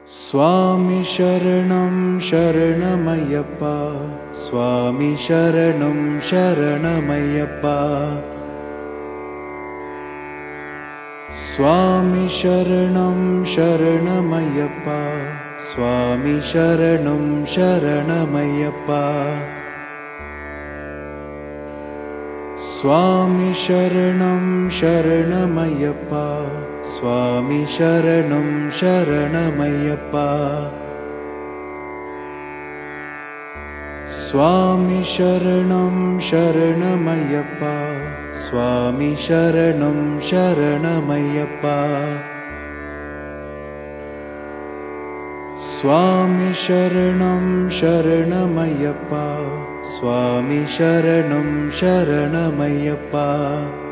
स्वामी शरणं शरणमय्यप्पा स्वामी शरणं शरणमय्यप्पा स्वामी शरणं शरणमय्यप्पा स्वामी शरणं शरणमय्यप्पा स्वामी शरणं शरणमय्यप्पा स्वामी शरणं शरणमय्यप्पा स्वामी शरणं शरणमय्यप्पा स्वामी शरणं शरणमय्यप्पा स्वामी शरणं शरणमय्यप्पा स्वामी शरणं शरणमय्यप्पा।